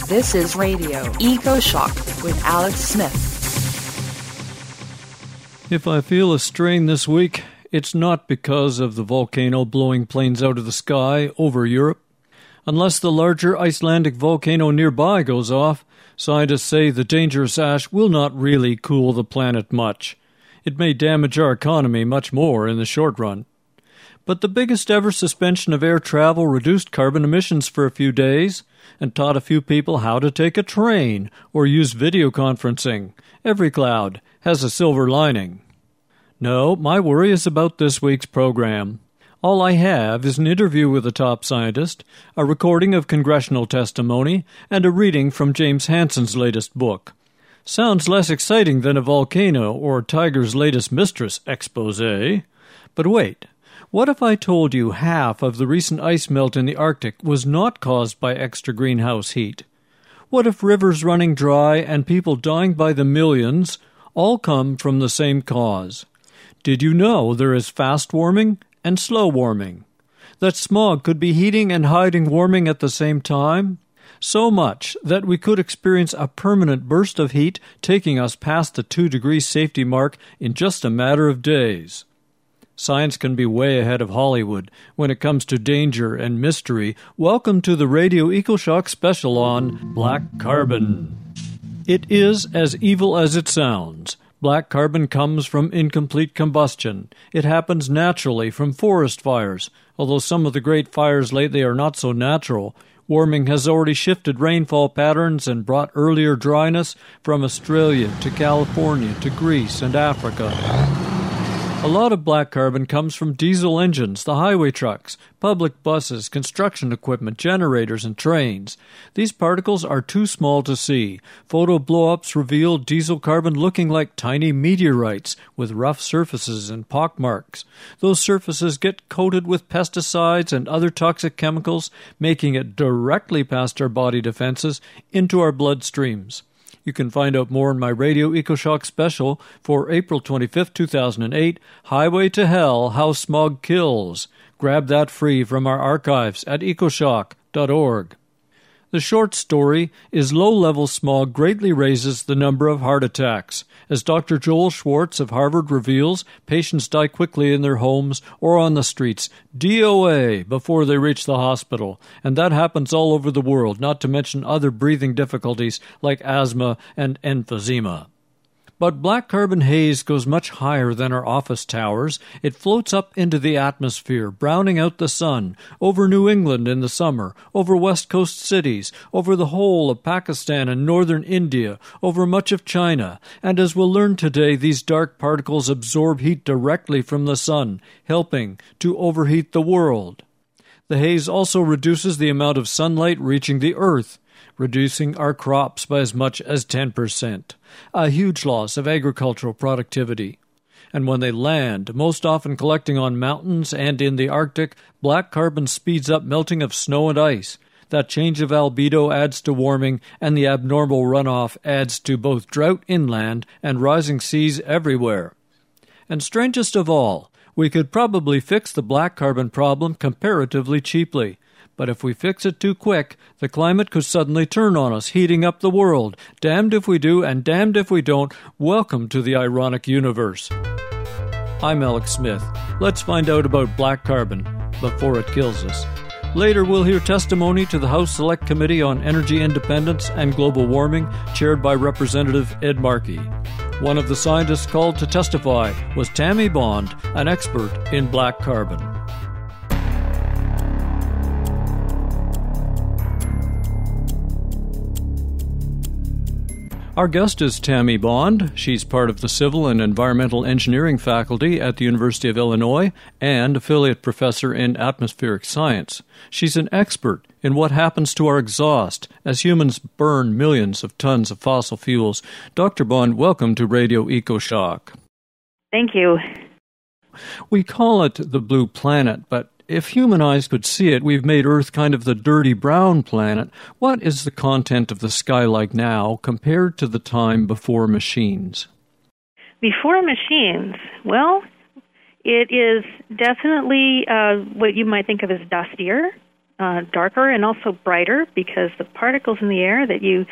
This is Radio Eco Shock with Alex Smith. If I feel a strain this week, it's not because of the volcano blowing planes out of the sky over Europe. Unless the larger Icelandic volcano nearby goes off, scientists say the dangerous ash will not really cool the planet much. It may damage our economy much more in the short run. But the biggest ever suspension of air travel reduced carbon emissions for a few days and taught a few people how to take a train or use video conferencing. Every cloud has a silver lining. No, my worry is about this week's program. All I have is an interview with a top scientist, a recording of congressional testimony, and a reading from James Hansen's latest book. Sounds less exciting than a volcano or Tiger's latest mistress exposé. But wait. What if I told you half of the recent ice melt in the Arctic was not caused by extra greenhouse heat? What if rivers running dry and people dying by the millions all come from the same cause? Did you know there is fast warming and slow warming? That smog could be heating and hiding warming at the same time? So much that we could experience a permanent burst of heat taking us past the 2-degree safety mark in just a matter of days. Science can be way ahead of Hollywood when it comes to danger and mystery. Welcome to the Radio EcoShock special on black carbon. It is as evil as it sounds. Black carbon comes from incomplete combustion. It happens naturally from forest fires, although some of the great fires lately are not so natural. Warming has already shifted rainfall patterns and brought earlier dryness from Australia to California to Greece and Africa. A lot of black carbon comes from diesel engines, the highway trucks, public buses, construction equipment, generators, and trains. These particles are too small to see. Photo blow-ups reveal diesel carbon looking like tiny meteorites with rough surfaces and pockmarks. Those surfaces get coated with pesticides and other toxic chemicals, making it directly past our body defenses into our bloodstreams. You can find out more in my Radio EcoShock special for April 25, 2008, Highway to Hell, How Smog Kills. Grab that free from our archives at ecoshock.org. The short story is low-level smog greatly raises the number of heart attacks. As Dr. Joel Schwartz of Harvard reveals, patients die quickly in their homes or on the streets, DOA, before they reach the hospital. And that happens all over the world, not to mention other breathing difficulties like asthma and emphysema. But black carbon haze goes much higher than our office towers. It floats up into the atmosphere, browning out the sun, over New England in the summer, over West Coast cities, over the whole of Pakistan and northern India, over much of China. And as we'll learn today, these dark particles absorb heat directly from the sun, helping to overheat the world. The haze also reduces the amount of sunlight reaching the earth, reducing our crops by as much as 10%, a huge loss of agricultural productivity. And when they land, most often collecting on mountains and in the Arctic, black carbon speeds up melting of snow and ice. That change of albedo adds to warming, and the abnormal runoff adds to both drought inland and rising seas everywhere. And strangest of all, we could probably fix the black carbon problem comparatively cheaply. But if we fix it too quick, the climate could suddenly turn on us, heating up the world. Damned if we do and damned if we don't. Welcome to the ironic universe. I'm Alex Smith. Let's find out about black carbon before it kills us. Later, we'll hear testimony to the House Select Committee on Energy Independence and Global Warming, chaired by Representative Ed Markey. One of the scientists called to testify was Tammy Bond, an expert in black carbon. Our guest is Tammy Bond. She's part of the Civil and Environmental Engineering faculty at the University of Illinois and affiliate professor in atmospheric science. She's an expert in what happens to our exhaust as humans burn millions of tons of fossil fuels. Dr. Bond, welcome to Radio EcoShock. Thank you. We call it the blue planet, but if human eyes could see it, we've made Earth kind of the dirty brown planet. What is the content of the sky like now compared to the time before machines? Before machines, well, it is definitely what you might think of as dustier. darker and also brighter because the particles in the air that you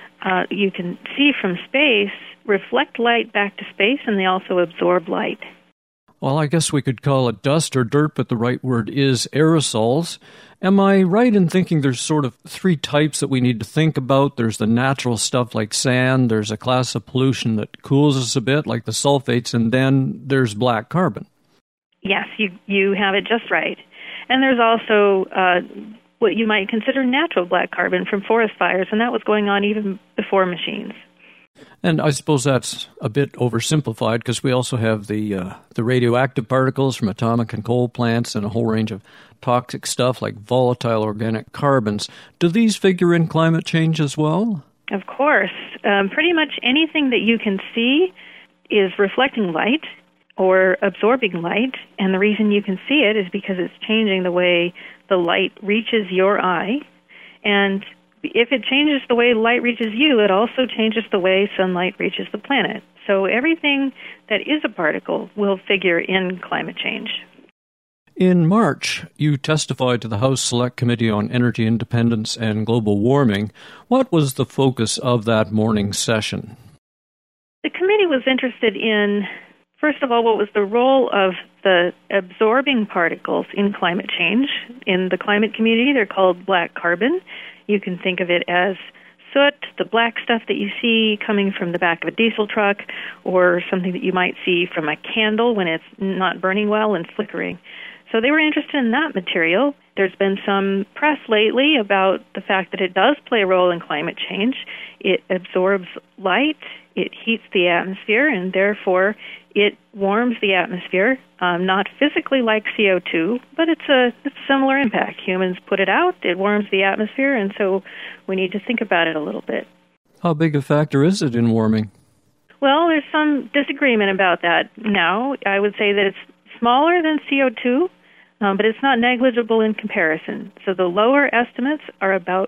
can see from space reflect light back to space, and they also absorb light. Well, I guess we could call it dust or dirt, but the right word is aerosols. Am I right in thinking there's sort of three types that we need to think about? There's the natural stuff like sand, there's a class of pollution that cools us a bit, like the sulfates, and then there's black carbon. Yes, you have it just right. And there's also what you might consider natural black carbon from forest fires, and that was going on even before machines. And I suppose that's a bit oversimplified because we also have the radioactive particles from atomic and coal plants and a whole range of toxic stuff like volatile organic carbons. Do these figure in climate change as well? Of course. Pretty much anything that you can see is reflecting light or absorbing light, and the reason you can see it is because it's changing the way the light reaches your eye, and if it changes the way light reaches you, it also changes the way sunlight reaches the planet. So everything that is a particle will figure in climate change. In March, you testified to the House Select Committee on Energy Independence and Global Warming. What was the focus of that morning session? The committee was interested in, first of all, what was the role of the absorbing particles in climate change. In the climate community, they're called black carbon. You can think of it as soot, the black stuff that you see coming from the back of a diesel truck, or something that you might see from a candle when it's not burning well and flickering. So they were interested in that material. There's been some press lately about the fact that it does play a role in climate change. It absorbs light, it heats the atmosphere, and therefore it warms the atmosphere, not physically like CO2, but it's a similar impact. Humans put it out, it warms the atmosphere, and so we need to think about it a little bit. How big a factor is it in warming? Well, there's some disagreement about that now. I would say that it's smaller than CO2, but it's not negligible in comparison. So the lower estimates are about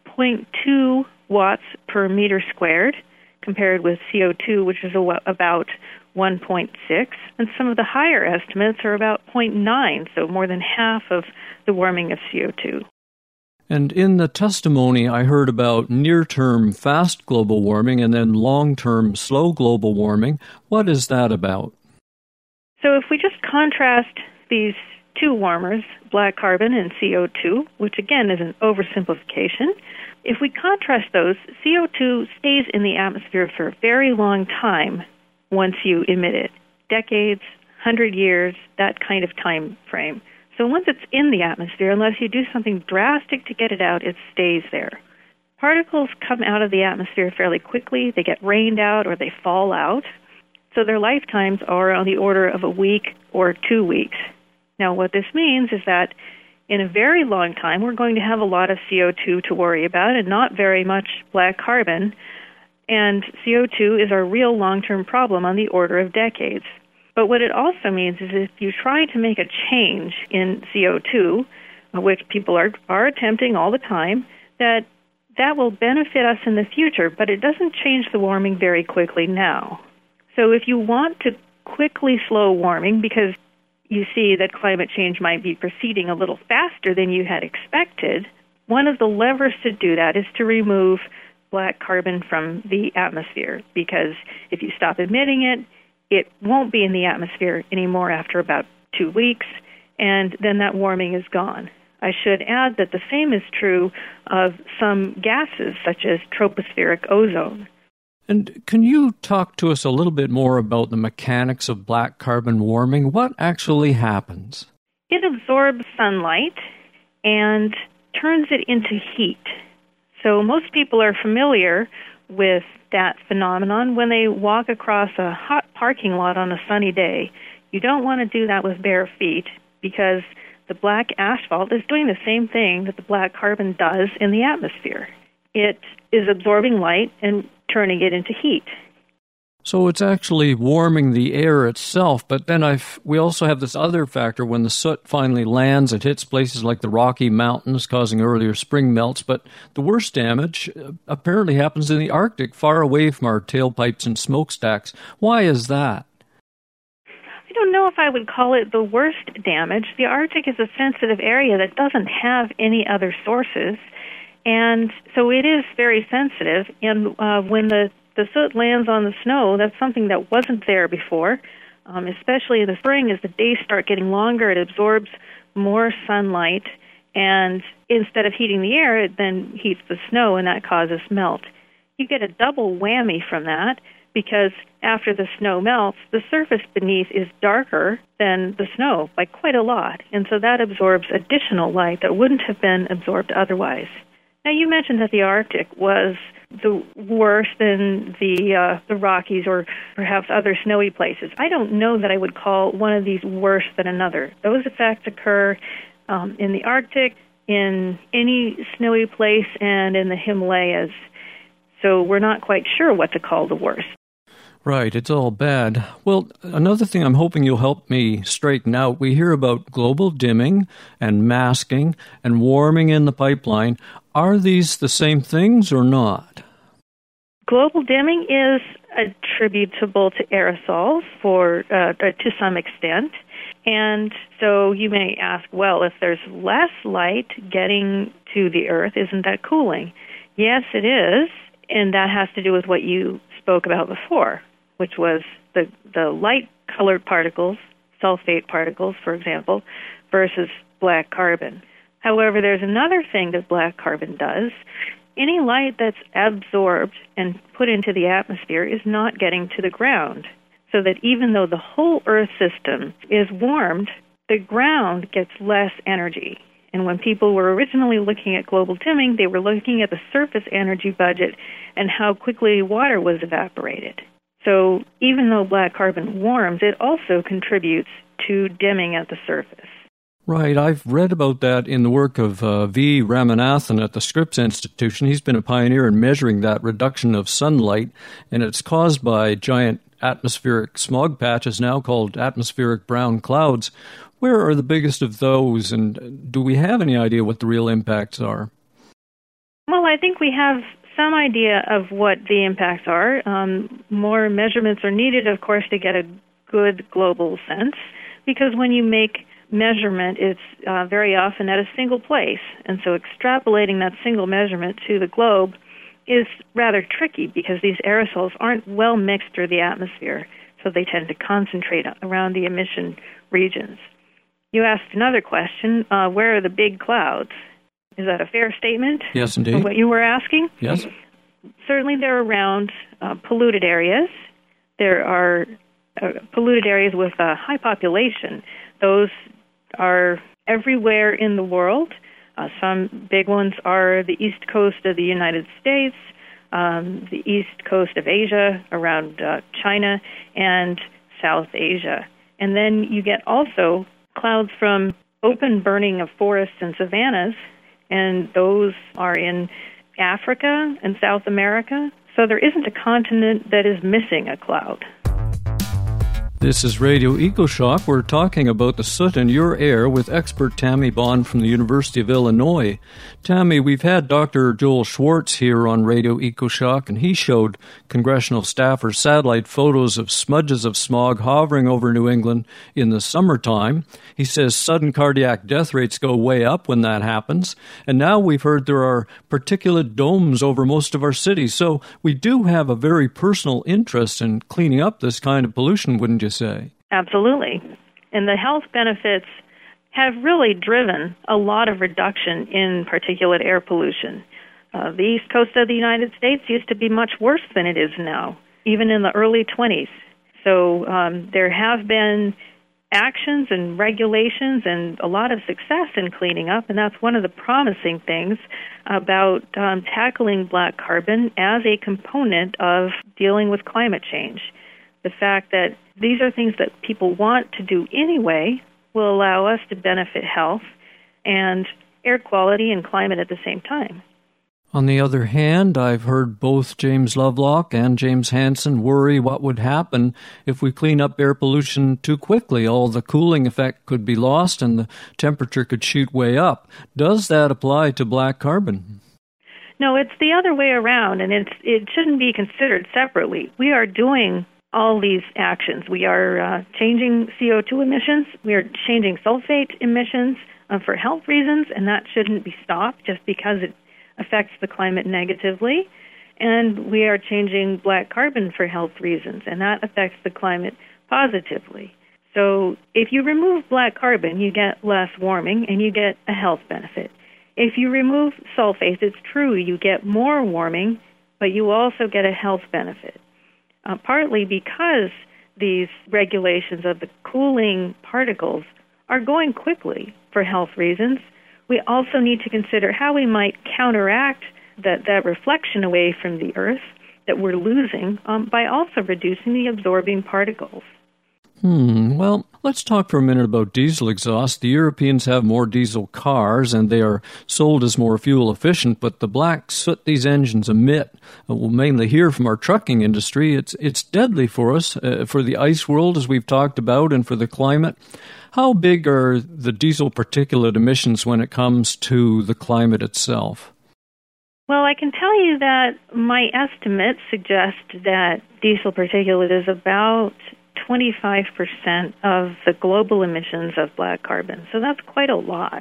0.2 watts per meter squared, compared with CO2, which is about 1.6, and some of the higher estimates are about 0.9, so more than half of the warming of CO2. And in the testimony, I heard about near-term fast global warming and then long-term slow global warming. What is that about? So if we just contrast these two warmers, black carbon and CO2, which again is an oversimplification, if we contrast those, CO2 stays in the atmosphere for a very long time once you emit it. Decades, 100 years, that kind of time frame. So once it's in the atmosphere, unless you do something drastic to get it out, it stays there. Particles come out of the atmosphere fairly quickly. They get rained out or they fall out. So their lifetimes are on the order of a week or 2 weeks. Now what this means is that in a very long time, we're going to have a lot of CO2 to worry about and not very much black carbon. And CO2 is our real long-term problem on the order of decades. But what it also means is if you try to make a change in CO2, which people are attempting all the time, that will benefit us in the future, but it doesn't change the warming very quickly now. So if you want to quickly slow warming, because you see that climate change might be proceeding a little faster than you had expected, one of the levers to do that is to remove black carbon from the atmosphere, because if you stop emitting it, it won't be in the atmosphere anymore after about 2 weeks, and then that warming is gone. I should add that the same is true of some gases, such as tropospheric ozone. And can you talk to us a little bit more about the mechanics of black carbon warming? What actually happens? It absorbs sunlight and turns it into heat. So most people are familiar with that phenomenon when they walk across a hot parking lot on a sunny day. You don't want to do that with bare feet because the black asphalt is doing the same thing that the black carbon does in the atmosphere. It is absorbing light and turning it into heat. So it's actually warming the air itself, but then we also have this other factor. When the soot finally lands, it hits places like the Rocky Mountains, causing earlier spring melts, but the worst damage apparently happens in the Arctic, far away from our tailpipes and smokestacks. Why is that? I don't know if I would call it the worst damage. The Arctic is a sensitive area that doesn't have any other sources, and so it is very sensitive. And when the soot lands on the snow, that's something that wasn't there before, especially in the spring. As the days start getting longer, it absorbs more sunlight, and instead of heating the air, it then heats the snow, and that causes melt. You get a double whammy from that, because after the snow melts, the surface beneath is darker than the snow by quite a lot, and so that absorbs additional light that wouldn't have been absorbed otherwise. Now, you mentioned that the Arctic was the worse than the Rockies or perhaps other snowy places. I don't know that I would call one of these worse than another. Those effects occur in the Arctic, in any snowy place, and in the Himalayas. So we're not quite sure what to call the worst. Right, it's all bad. Well, another thing I'm hoping you'll help me straighten out, we hear about global dimming and masking and warming in the pipeline. Are these the same things or not? Global dimming is attributable to aerosols to some extent. And so you may ask, well, if there's less light getting to the Earth, isn't that cooling? Yes, it is, and that has to do with what you spoke about before, which was the light-colored particles, sulfate particles, for example, versus black carbon. However, there's another thing that black carbon does. Any light that's absorbed and put into the atmosphere is not getting to the ground, so that even though the whole Earth system is warmed, the ground gets less energy. And when people were originally looking at global dimming, they were looking at the surface energy budget and how quickly water was evaporated. So even though black carbon warms, it also contributes to dimming at the surface. Right, I've read about that in the work of V. Ramanathan at the Scripps Institution. He's been a pioneer in measuring that reduction of sunlight, and it's caused by giant atmospheric smog patches now called atmospheric brown clouds. Where are the biggest of those, and do we have any idea what the real impacts are? Well, I think we have some idea of what the impacts are. More measurements are needed, of course, to get a good global sense, because when you make measurement, it's very often at a single place, and so extrapolating that single measurement to the globe is rather tricky because these aerosols aren't well mixed through the atmosphere, so they tend to concentrate around the emission regions. You asked another question, where are the big clouds? Is that a fair statement? Yes, indeed. What you were asking? Yes. Certainly they're around polluted areas. There are polluted areas with a high population. Those are everywhere in the world. Some big ones are the east coast of the United States, the east coast of Asia, around China, and South Asia. And then you get also clouds from open burning of forests and savannas, and those are in Africa and South America. So there isn't a continent that is missing a cloud. This is Radio EcoShock. We're talking about the soot in your air with expert Tammy Bond from the University of Illinois. Tammy, we've had Dr. Joel Schwartz here on Radio EcoShock, and he showed congressional staffers satellite photos of smudges of smog hovering over New England in the summertime. He says sudden cardiac death rates go way up when that happens. And now we've heard there are particulate domes over most of our cities. So we do have a very personal interest in cleaning up this kind of pollution, wouldn't you say? Absolutely. And the health benefits have really driven a lot of reduction in particulate air pollution. The east coast of the United States used to be much worse than it is now, even in the early 20s. So there have been actions and regulations and a lot of success in cleaning up, and that's one of the promising things about tackling black carbon as a component of dealing with climate change. The fact that these are things that people want to do anyway will allow us to benefit health and air quality and climate at the same time. On the other hand, I've heard both James Lovelock and James Hansen worry what would happen if we clean up air pollution too quickly. All the cooling effect could be lost and the temperature could shoot way up. Does that apply to black carbon? No, it's the other way around, and it shouldn't be considered separately. We are doing all these actions. We are changing CO2 emissions. We are changing sulfate emissions for health reasons, and that shouldn't be stopped just because it affects the climate negatively. And we are changing black carbon for health reasons, and that affects the climate positively. So if you remove black carbon, you get less warming and you get a health benefit. If you remove sulfates, it's true, you get more warming, but you also get a health benefit. Partly because these regulations of the cooling particles are going quickly for health reasons, we also need to consider how we might counteract that reflection away from the Earth that we're losing by also reducing the absorbing particles. Well, let's talk for a minute about diesel exhaust. The Europeans have more diesel cars, and they are sold as more fuel efficient, but the black soot these engines emit, we'll mainly hear from our trucking industry, it's deadly for us, for the ice world, as we've talked about, and for the climate. How big are the diesel particulate emissions when it comes to the climate itself? Well, I can tell you that my estimates suggest that diesel particulate is about 25% of the global emissions of black carbon. So that's quite a lot.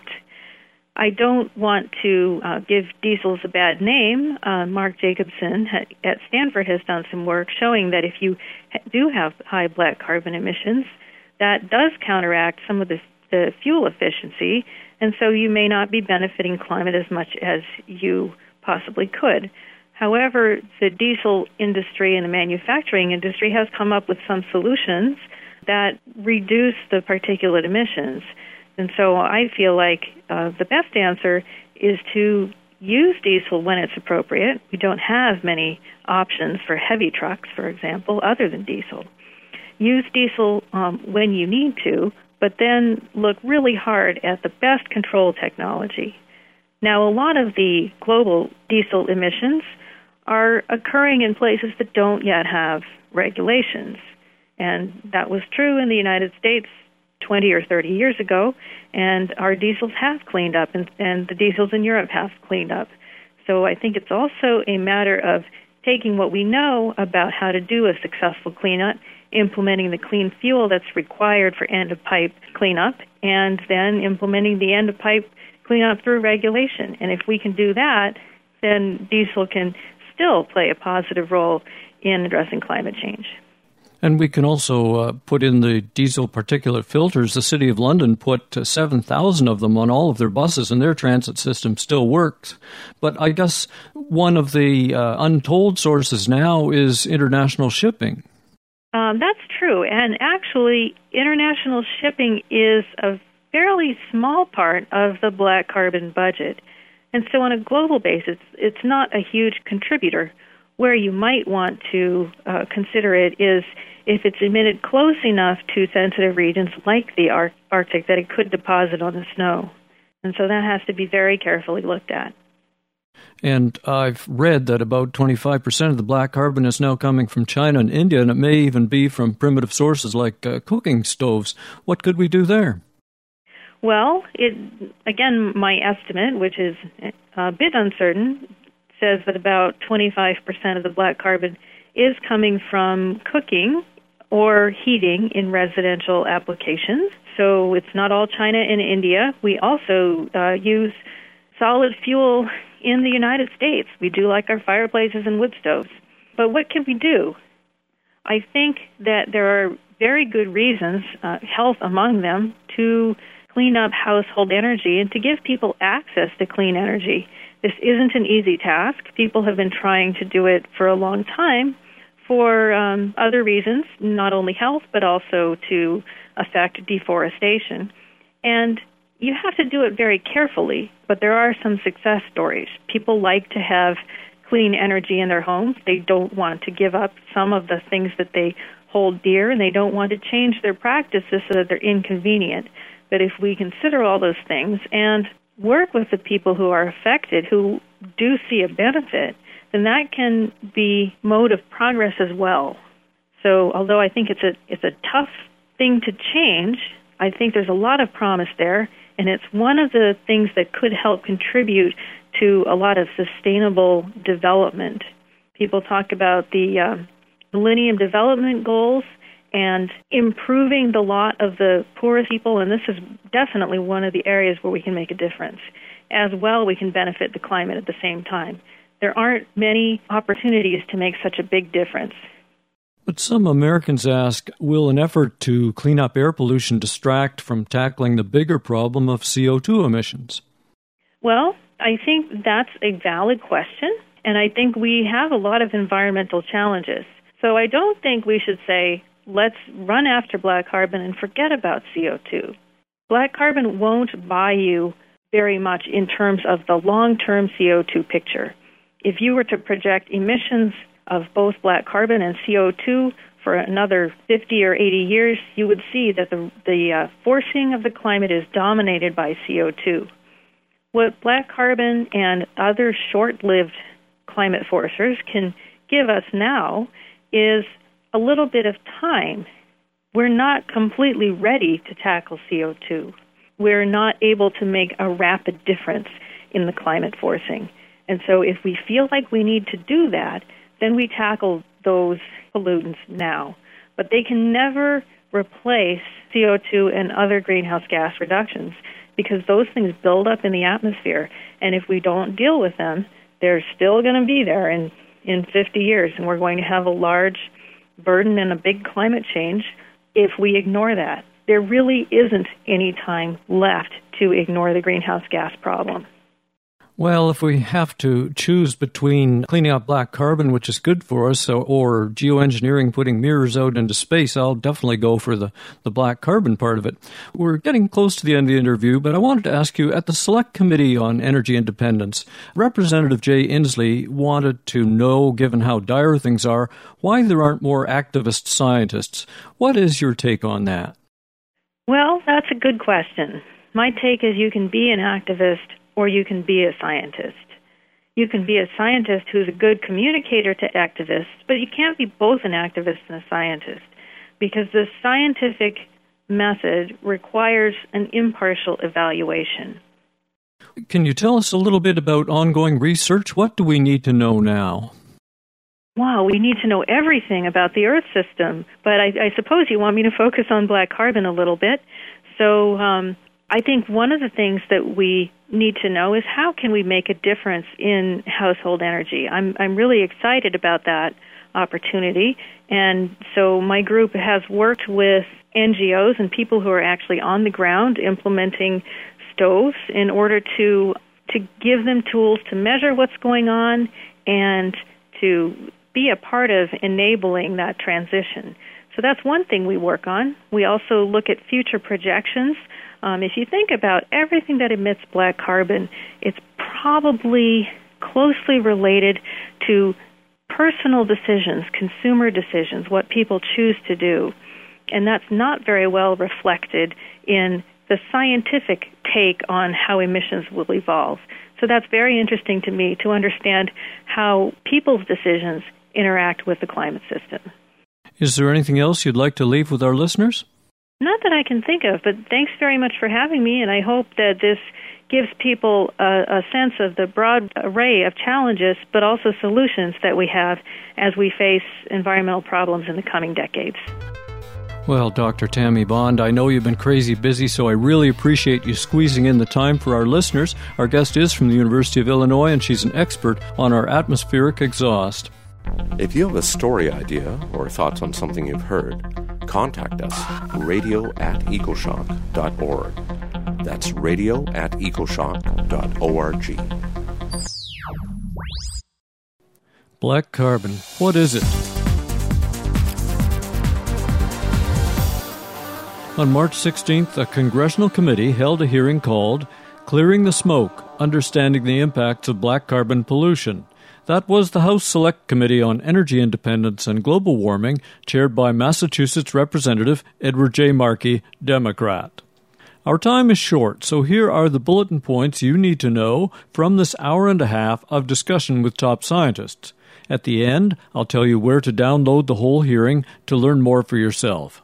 I don't want to give diesels a bad name. Mark Jacobson at Stanford has done some work showing that if you do have high black carbon emissions, that does counteract some of the fuel efficiency, and so you may not be benefiting climate as much as you possibly could. However, the diesel industry and the manufacturing industry has come up with some solutions that reduce the particulate emissions. And so I feel like the best answer is to use diesel when it's appropriate. We don't have many options for heavy trucks, for example, other than diesel. Use diesel when you need to, but then look really hard at the best control technology. Now, a lot of the global diesel emissions are occurring in places that don't yet have regulations. And that was true in the United States 20 or 30 years ago, and our diesels have cleaned up, and the diesels in Europe have cleaned up. So I think it's also a matter of taking what we know about how to do a successful cleanup, implementing the clean fuel that's required for end-of-pipe cleanup, and then implementing the end-of-pipe cleanup through regulation. And if we can do that, then diesel can still play a positive role in addressing climate change. And we can also put in the diesel particulate filters. The City of London put 7,000 of them on all of their buses, and their transit system still works. But I guess one of the untold sources now is international shipping. That's true. And actually, international shipping is a fairly small part of the black carbon budget. And so on a global basis, it's not a huge contributor. Where you might want to consider it is if it's emitted close enough to sensitive regions like the Arctic that it could deposit on the snow. And so that has to be very carefully looked at. And I've read that about 25% of the black carbon is now coming from China and India, and it may even be from primitive sources like cooking stoves. What could we do there? Well, again, my estimate, which is a bit uncertain, says that about 25% of the black carbon is coming from cooking or heating in residential applications. So it's not all China and India. We also use solid fuel in the United States. We do like our fireplaces and wood stoves. But what can we do? I think that there are very good reasons, health among them, to clean up household energy and to give people access to clean energy. This isn't an easy task. People have been trying to do it for a long time for other reasons, not only health, but also to affect deforestation. And you have to do it very carefully, but there are some success stories. People like to have clean energy in their homes. They don't want to give up some of the things that they hold dear, and they don't want to change their practices so that they're inconvenient. But if we consider all those things and work with the people who are affected, who do see a benefit, then that can be mode of progress as well. So although I think it's a tough thing to change, I think there's a lot of promise there, and it's one of the things that could help contribute to a lot of sustainable development. People talk about the Millennium Development Goals and improving the lot of the poorest people, and this is definitely one of the areas where we can make a difference. As well, we can benefit the climate at the same time. There aren't many opportunities to make such a big difference. But some Americans ask, will an effort to clean up air pollution distract from tackling the bigger problem of CO2 emissions? Well, I think that's a valid question, and I think we have a lot of environmental challenges. So I don't think we should say, let's run after black carbon and forget about CO2. Black carbon won't buy you very much in terms of the long-term CO2 picture. If you were to project emissions of both black carbon and CO2 for another 50 or 80 years, you would see that the forcing of the climate is dominated by CO2. What black carbon and other short-lived climate forcers can give us now is a little bit of time. We're not completely ready to tackle CO2. We're not able to make a rapid difference in the climate forcing. And so if we feel like we need to do that, then we tackle those pollutants now. But they can never replace CO2 and other greenhouse gas reductions because those things build up in the atmosphere. And if we don't deal with them, they're still going to be there in 50 years, and we're going to have a large burden and a big climate change if we ignore that. There really isn't any time left to ignore the greenhouse gas problem. Well, if we have to choose between cleaning up black carbon, which is good for us, or geoengineering, putting mirrors out into space, I'll definitely go for the black carbon part of it. We're getting close to the end of the interview, but I wanted to ask you, at the Select Committee on Energy Independence, Representative Jay Inslee wanted to know, given how dire things are, why there aren't more activist scientists. What is your take on that? Well, that's a good question. My take is you can be an activist or you can be a scientist. You can be a scientist who's a good communicator to activists, but you can't be both an activist and a scientist because the scientific method requires an impartial evaluation. Can you tell us a little bit about ongoing research? What do we need to know now? Wow, we need to know everything about the Earth system, but I suppose you want me to focus on black carbon a little bit. So I think one of the things that we need to know is how can we make a difference in household energy. I'm really excited about that opportunity, and so my group has worked with NGOs and people who are actually on the ground implementing stoves in order to give them tools to measure what's going on and to be a part of enabling that transition. So that's one thing we work on. We also look at future projections. If you think about everything that emits black carbon, it's probably closely related to personal decisions, consumer decisions, what people choose to do. And that's not very well reflected in the scientific take on how emissions will evolve. So that's very interesting to me to understand how people's decisions interact with the climate system. Is there anything else you'd like to leave with our listeners? Not that I can think of, but thanks very much for having me, and I hope that this gives people a sense of the broad array of challenges, but also solutions that we have as we face environmental problems in the coming decades. Well, Dr. Tammy Bond, I know you've been crazy busy, so I really appreciate you squeezing in the time for our listeners. Our guest is from the University of Illinois, and she's an expert on our atmospheric exhaust. If you have a story idea or thoughts on something you've heard, contact us, radio@ecoshock.org. That's radio@ecoshock.org. Black carbon, what is it? On March 16th, a congressional committee held a hearing called Clearing the Smoke, Understanding the Impacts of Black Carbon Pollution. That was the House Select Committee on Energy Independence and Global Warming, chaired by Massachusetts Representative Edward J. Markey, Democrat. Our time is short, so here are the bulletin points you need to know from this hour and a half of discussion with top scientists. At the end, I'll tell you where to download the whole hearing to learn more for yourself.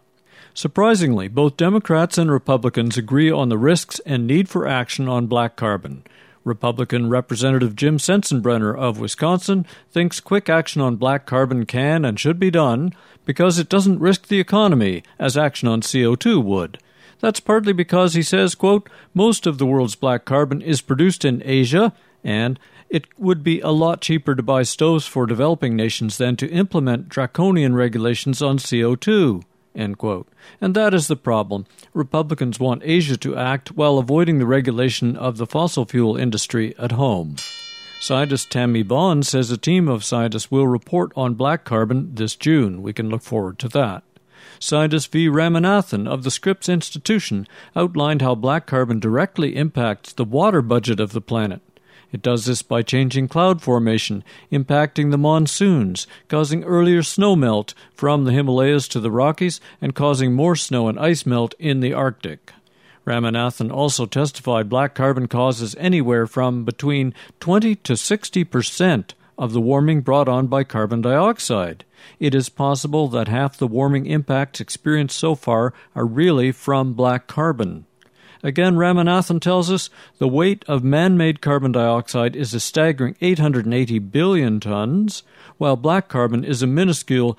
Surprisingly, both Democrats and Republicans agree on the risks and need for action on black carbon. Republican Representative Jim Sensenbrenner of Wisconsin thinks quick action on black carbon can and should be done because it doesn't risk the economy as action on CO2 would. That's partly because, he says, quote, most of the world's black carbon is produced in Asia, and it would be a lot cheaper to buy stoves for developing nations than to implement draconian regulations on CO2, end quote. And that is the problem. Republicans want Asia to act while avoiding the regulation of the fossil fuel industry at home. Scientist Tammy Bond says a team of scientists will report on black carbon this June. We can look forward to that. Scientist V. Ramanathan of the Scripps Institution outlined how black carbon directly impacts the water budget of the planet. It does this by changing cloud formation, impacting the monsoons, causing earlier snow melt from the Himalayas to the Rockies, and causing more snow and ice melt in the Arctic. Ramanathan also testified black carbon causes anywhere from between 20 to 60% of the warming brought on by carbon dioxide. It is possible that half the warming impacts experienced so far are really from black carbon. Again, Ramanathan tells us the weight of man-made carbon dioxide is a staggering 880 billion tons, while black carbon is a minuscule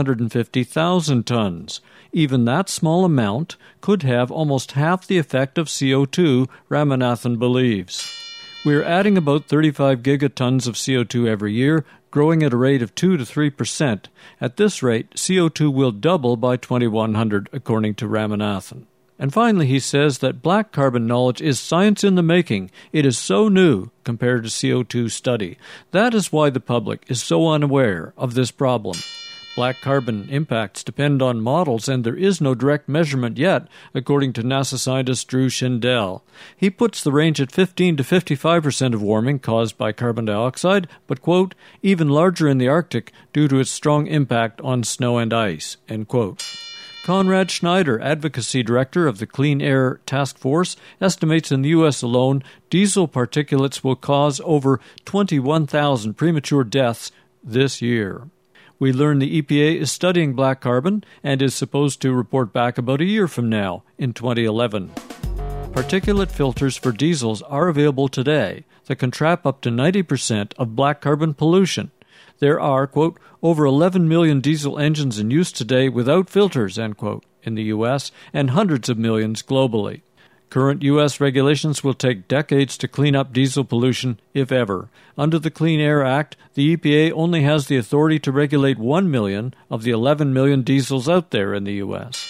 250,000 tons. Even that small amount could have almost half the effect of CO2, Ramanathan believes. We're adding about 35 gigatons of CO2 every year, growing at a rate of 2 to 3%. At this rate, CO2 will double by 2100, according to Ramanathan. And finally, he says that black carbon knowledge is science in the making. It is so new compared to CO2 study. That is why the public is so unaware of this problem. Black carbon impacts depend on models, and there is no direct measurement yet, according to NASA scientist Drew Shindell. He puts the range at 15 to 55% of warming caused by carbon dioxide, but, quote, even larger in the Arctic due to its strong impact on snow and ice, end quote. Conrad Schneider, advocacy director of the Clean Air Task Force, estimates in the U.S. alone diesel particulates will cause over 21,000 premature deaths this year. We learn the EPA is studying black carbon and is supposed to report back about a year from now, in 2011. Particulate filters for diesels are available today that can trap up to 90% of black carbon pollution. There are, quote, over 11 million diesel engines in use today without filters, end quote, in the U.S., and hundreds of millions globally. Current U.S. regulations will take decades to clean up diesel pollution, if ever. Under the Clean Air Act, the EPA only has the authority to regulate 1 million of the 11 million diesels out there in the U.S.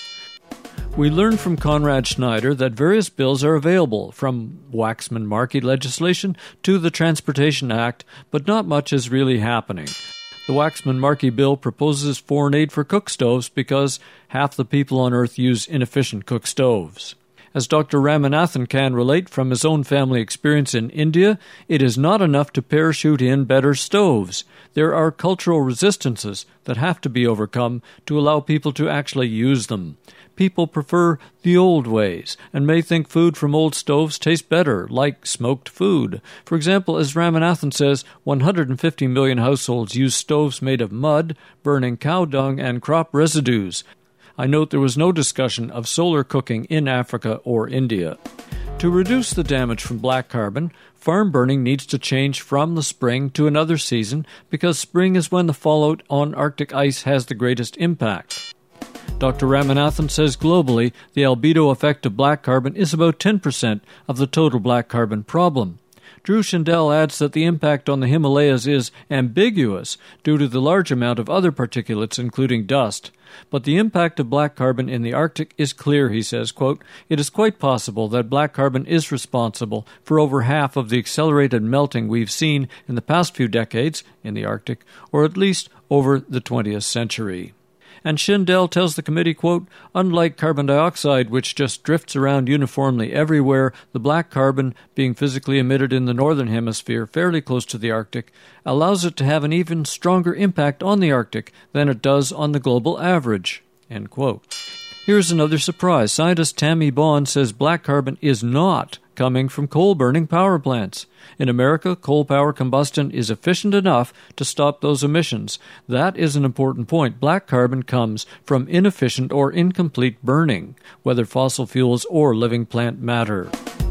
We learned from Conrad Schneider that various bills are available, from Waxman-Markey legislation to the Transportation Act, but not much is really happening. The Waxman-Markey bill proposes foreign aid for cook stoves because half the people on Earth use inefficient cook stoves. As Dr. Ramanathan can relate from his own family experience in India, it is not enough to parachute in better stoves. There are cultural resistances that have to be overcome to allow people to actually use them. People prefer the old ways and may think food from old stoves tastes better, like smoked food. For example, as Ramanathan says, 150 million households use stoves made of mud, burning cow dung and crop residues. I note there was no discussion of solar cooking in Africa or India. To reduce the damage from black carbon, farm burning needs to change from the spring to another season because spring is when the fallout on Arctic ice has the greatest impact. Dr. Ramanathan says globally, the albedo effect of black carbon is about 10% of the total black carbon problem. Drew Shindell adds that the impact on the Himalayas is ambiguous due to the large amount of other particulates, including dust. But the impact of black carbon in the Arctic is clear, he says, quote, it is quite possible that black carbon is responsible for over half of the accelerated melting we've seen in the past few decades in the Arctic, or at least over the 20th century. And Shindell tells the committee, quote, unlike carbon dioxide, which just drifts around uniformly everywhere, the black carbon, being physically emitted in the northern hemisphere fairly close to the Arctic, allows it to have an even stronger impact on the Arctic than it does on the global average, end quote. Here's another surprise. Scientist Tammy Bond says black carbon is not coming from coal-burning power plants. In America, coal power combustion is efficient enough to stop those emissions. That is an important point. Black carbon comes from inefficient or incomplete burning, whether fossil fuels or living plant matter.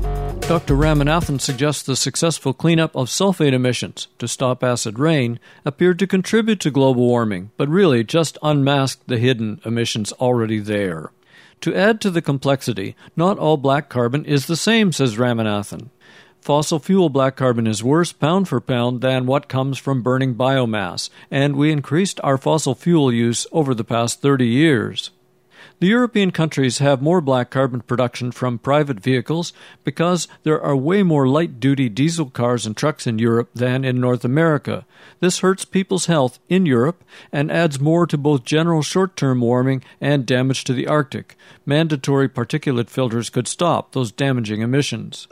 Dr. Ramanathan suggests the successful cleanup of sulfate emissions to stop acid rain appeared to contribute to global warming, but really just unmasked the hidden emissions already there. To add to the complexity, not all black carbon is the same, says Ramanathan. Fossil fuel black carbon is worse pound for pound than what comes from burning biomass, and we increased our fossil fuel use over the past 30 years. The European countries have more black carbon production from private vehicles because there are way more light-duty diesel cars and trucks in Europe than in North America. This hurts people's health in Europe and adds more to both general short-term warming and damage to the Arctic. Mandatory particulate filters could stop those damaging emissions.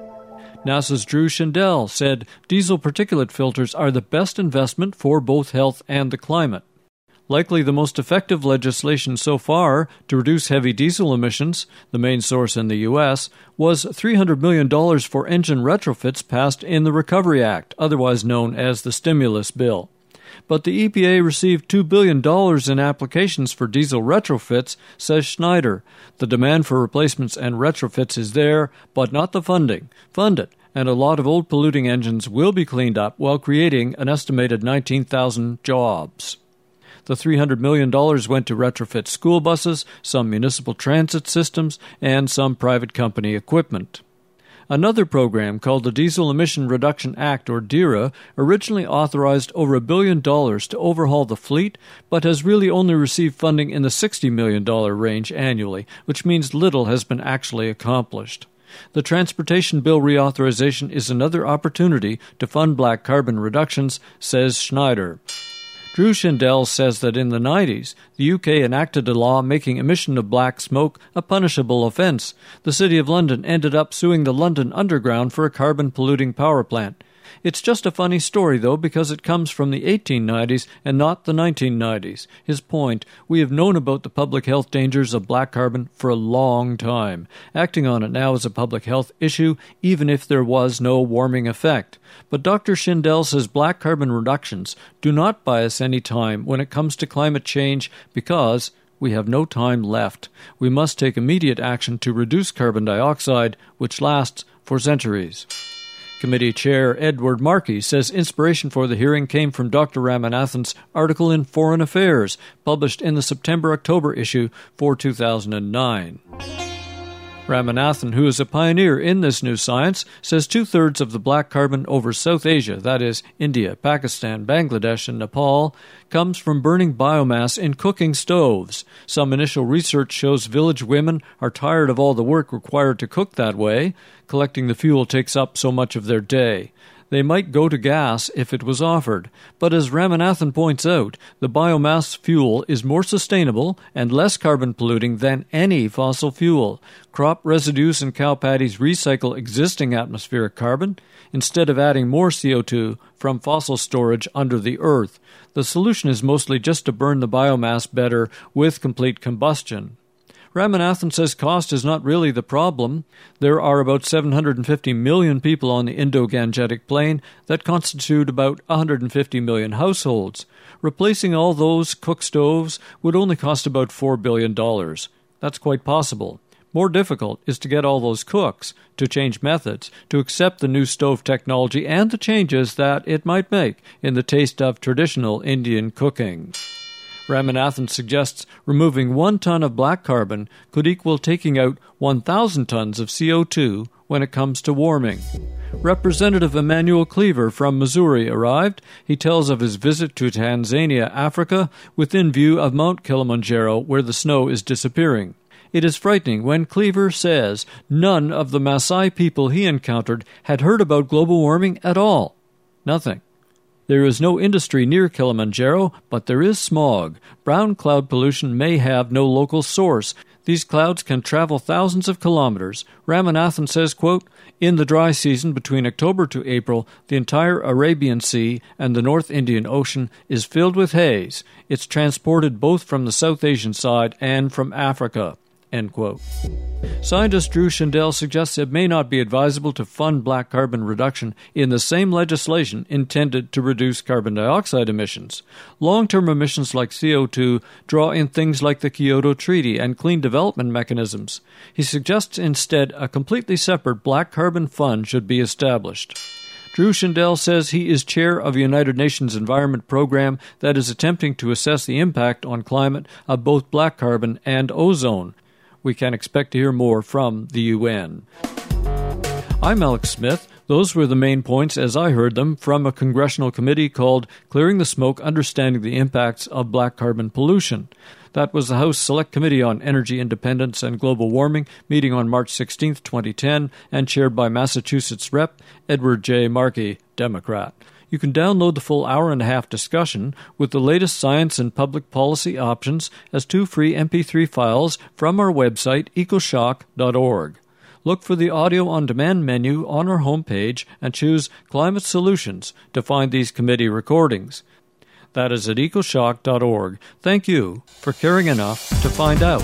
NASA's Drew Shindell said diesel particulate filters are the best investment for both health and the climate. Likely the most effective legislation so far to reduce heavy diesel emissions, the main source in the U.S., was $300 million for engine retrofits passed in the Recovery Act, otherwise known as the stimulus bill. But the EPA received $2 billion in applications for diesel retrofits, says Schneider. The demand for replacements and retrofits is there, but not the funding. Fund it, and a lot of old polluting engines will be cleaned up while creating an estimated 19,000 jobs. The $300 million went to retrofit school buses, some municipal transit systems, and some private company equipment. Another program called the Diesel Emission Reduction Act, or DERA, originally authorized over $1 billion to overhaul the fleet, but has really only received funding in the $60 million range annually, which means little has been actually accomplished. The Transportation Bill reauthorization is another opportunity to fund black carbon reductions, says Schneider. Drew Shindell says that in the 90s, the UK enacted a law making emission of black smoke a punishable offence. The City of London ended up suing the London Underground for a carbon-polluting power plant. It's just a funny story, though, because it comes from the 1890s and not the 1990s. His point, we have known about the public health dangers of black carbon for a long time. Acting on it now is a public health issue, even if there was no warming effect. But Dr. Shindell says black carbon reductions do not buy us any time when it comes to climate change because we have no time left. We must take immediate action to reduce carbon dioxide, which lasts for centuries. Committee Chair Edward Markey says inspiration for the hearing came from Dr. Ramanathan's article in Foreign Affairs, published in the September-October issue for 2009. Ramanathan, who is a pioneer in this new science, says 2/3 of the black carbon over South Asia, that is, India, Pakistan, Bangladesh, and Nepal, comes from burning biomass in cooking stoves. Some initial research shows village women are tired of all the work required to cook that way. Collecting the fuel takes up so much of their day. They might go to gas if it was offered. But as Ramanathan points out, the biomass fuel is more sustainable and less carbon-polluting than any fossil fuel. Crop residues and cow patties recycle existing atmospheric carbon instead of adding more CO2 from fossil storage under the earth. The solution is mostly just to burn the biomass better with complete combustion. Ramanathan says cost is not really the problem. There are about 750 million people on the Indo-Gangetic Plain that constitute about 150 million households. Replacing all those cook stoves would only cost about $4 billion. That's quite possible. More difficult is to get all those cooks to change methods, to accept the new stove technology and the changes that it might make in the taste of traditional Indian cooking. Ramanathan suggests removing 1 ton of black carbon could equal taking out 1,000 tons of CO2 when it comes to warming. Representative Emmanuel Cleaver from Missouri arrived. He tells of his visit to Tanzania, Africa, within view of Mount Kilimanjaro, where the snow is disappearing. It is frightening when Cleaver says none of the Maasai people he encountered had heard about global warming at all. Nothing. There is no industry near Kilimanjaro, but there is smog. Brown cloud pollution may have no local source. These clouds can travel thousands of kilometers. Ramanathan says, quote, in the dry season between October to April, the entire Arabian Sea and the North Indian Ocean is filled with haze. It's transported both from the South Asian side and from Africa. End quote. Scientist Drew Shindell suggests it may not be advisable to fund black carbon reduction in the same legislation intended to reduce carbon dioxide emissions. Long-term emissions like CO2 draw in things like the Kyoto Treaty and clean development mechanisms. He suggests instead a completely separate black carbon fund should be established. Drew Shindell says he is chair of a United Nations Environment Program that is attempting to assess the impact on climate of both black carbon and ozone. We can expect to hear more from the UN. I'm Alex Smith. Those were the main points as I heard them from a congressional committee called Clearing the Smoke, Understanding the Impacts of Black Carbon Pollution. That was the House Select Committee on Energy Independence and Global Warming, meeting on March 16, 2010, and chaired by Massachusetts Rep. Edward J. Markey, Democrat. You can download the full hour-and-a-half discussion with the latest science and public policy options as 2 free MP3 files from our website, ecoshock.org. Look for the Audio On Demand menu on our homepage and choose Climate Solutions to find these committee recordings. That is at ecoshock.org. Thank you for caring enough to find out.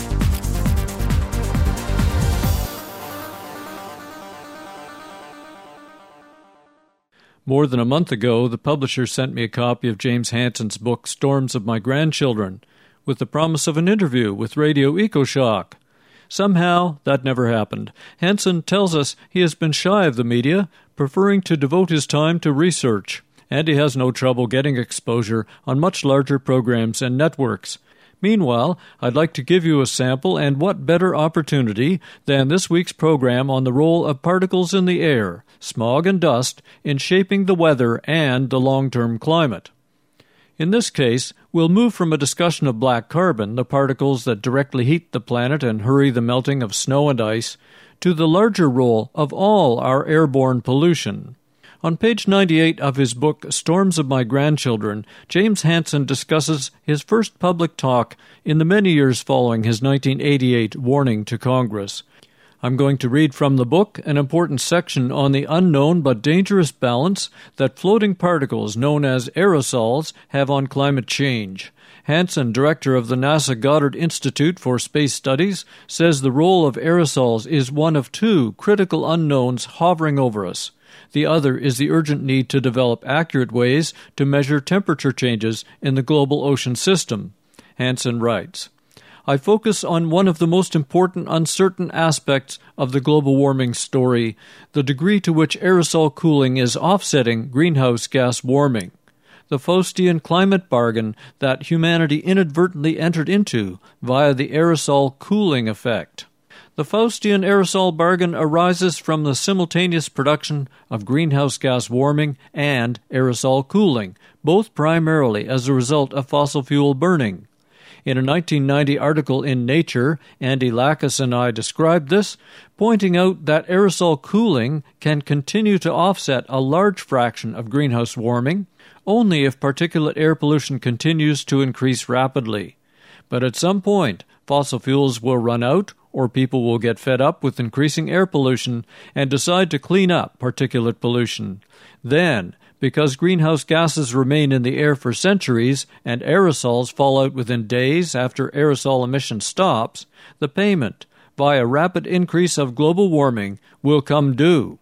More than a month ago, the publisher sent me a copy of James Hansen's book, Storms of My Grandchildren, with the promise of an interview with Radio EcoShock. Somehow, that never happened. Hansen tells us he has been shy of the media, preferring to devote his time to research, and he has no trouble getting exposure on much larger programs and networks. Meanwhile, I'd like to give you a sample, and what better opportunity than this week's program on the role of particles in the air, smog and dust, in shaping the weather and the long-term climate. In this case, we'll move from a discussion of black carbon, the particles that directly heat the planet and hurry the melting of snow and ice, to the larger role of all our airborne pollution. On page 98 of his book, Storms of My Grandchildren, James Hansen discusses his first public talk in the many years following his 1988 warning to Congress. I'm going to read from the book an important section on the unknown but dangerous balance that floating particles known as aerosols have on climate change. Hansen, director of the NASA Goddard Institute for Space Studies, says the role of aerosols is one of 2 critical unknowns hovering over us. The other is the urgent need to develop accurate ways to measure temperature changes in the global ocean system. Hansen writes, I focus on one of the most important uncertain aspects of the global warming story, the degree to which aerosol cooling is offsetting greenhouse gas warming. The Faustian climate bargain that humanity inadvertently entered into via the aerosol cooling effect. The Faustian aerosol bargain arises from the simultaneous production of greenhouse gas warming and aerosol cooling, both primarily as a result of fossil fuel burning. In a 1990 article in Nature, Andy Lackas and I described this, pointing out that aerosol cooling can continue to offset a large fraction of greenhouse warming, only if particulate air pollution continues to increase rapidly. But at some point, fossil fuels will run out, or people will get fed up with increasing air pollution and decide to clean up particulate pollution. Then, because greenhouse gases remain in the air for centuries and aerosols fall out within days after aerosol emission stops, the payment, via rapid increase of global warming, will come due.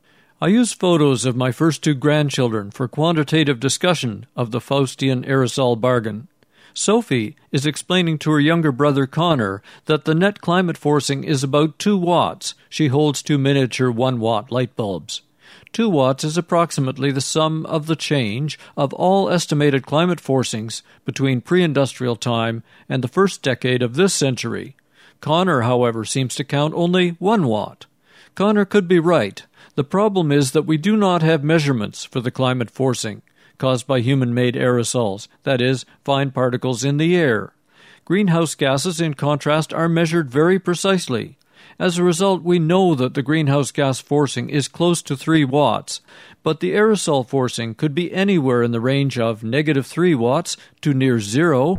I use photos of my first 2 grandchildren for quantitative discussion of the Faustian aerosol bargain. Sophie is explaining to her younger brother Connor that the net climate forcing is about 2 watts. She holds 2 miniature 1-watt light bulbs. 2 watts is approximately the sum of the change of all estimated climate forcings between pre-industrial time and the first decade of this century. Connor, however, seems to count only 1 watt. Connor could be right. The problem is that we do not have measurements for the climate forcing caused by human-made aerosols, that is, fine particles in the air. Greenhouse gases, in contrast, are measured very precisely. As a result, we know that the greenhouse gas forcing is close to 3 watts, but the aerosol forcing could be anywhere in the range of -3 watts to near 0.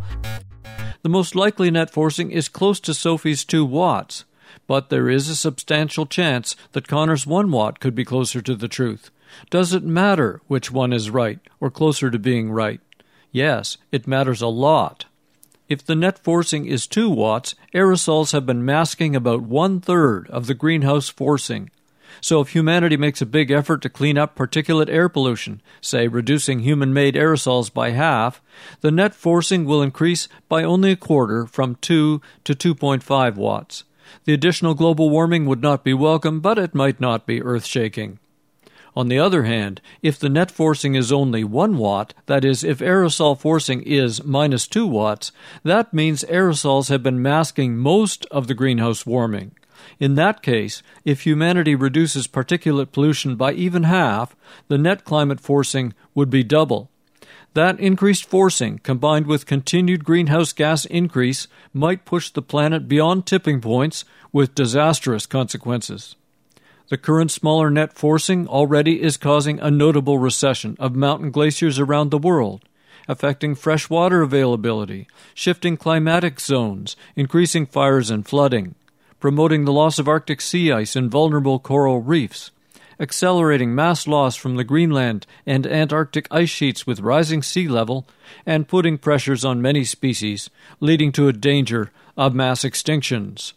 The most likely net forcing is close to Sophie's 2 watts, but there is a substantial chance that Connor's 1 watt could be closer to the truth. Does it matter which one is right or closer to being right? Yes, it matters a lot. If the net forcing is 2 watts, aerosols have been masking about 1/3 of the greenhouse forcing. So if humanity makes a big effort to clean up particulate air pollution, say reducing human-made aerosols by half, the net forcing will increase by only a quarter, from 2 to 2.5 watts. The additional global warming would not be welcome, but it might not be earth-shaking. On the other hand, if the net forcing is only 1 watt, that is, if aerosol forcing is minus 2 watts, that means aerosols have been masking most of the greenhouse warming. In that case, if humanity reduces particulate pollution by even half, the net climate forcing would be double. That increased forcing, combined with continued greenhouse gas increase, might push the planet beyond tipping points with disastrous consequences. The current smaller net forcing already is causing a notable recession of mountain glaciers around the world, affecting fresh water availability, shifting climatic zones, increasing fires and flooding, promoting the loss of Arctic sea ice and vulnerable coral reefs, accelerating mass loss from the Greenland and Antarctic ice sheets with rising sea level, and putting pressures on many species, leading to a danger of mass extinctions.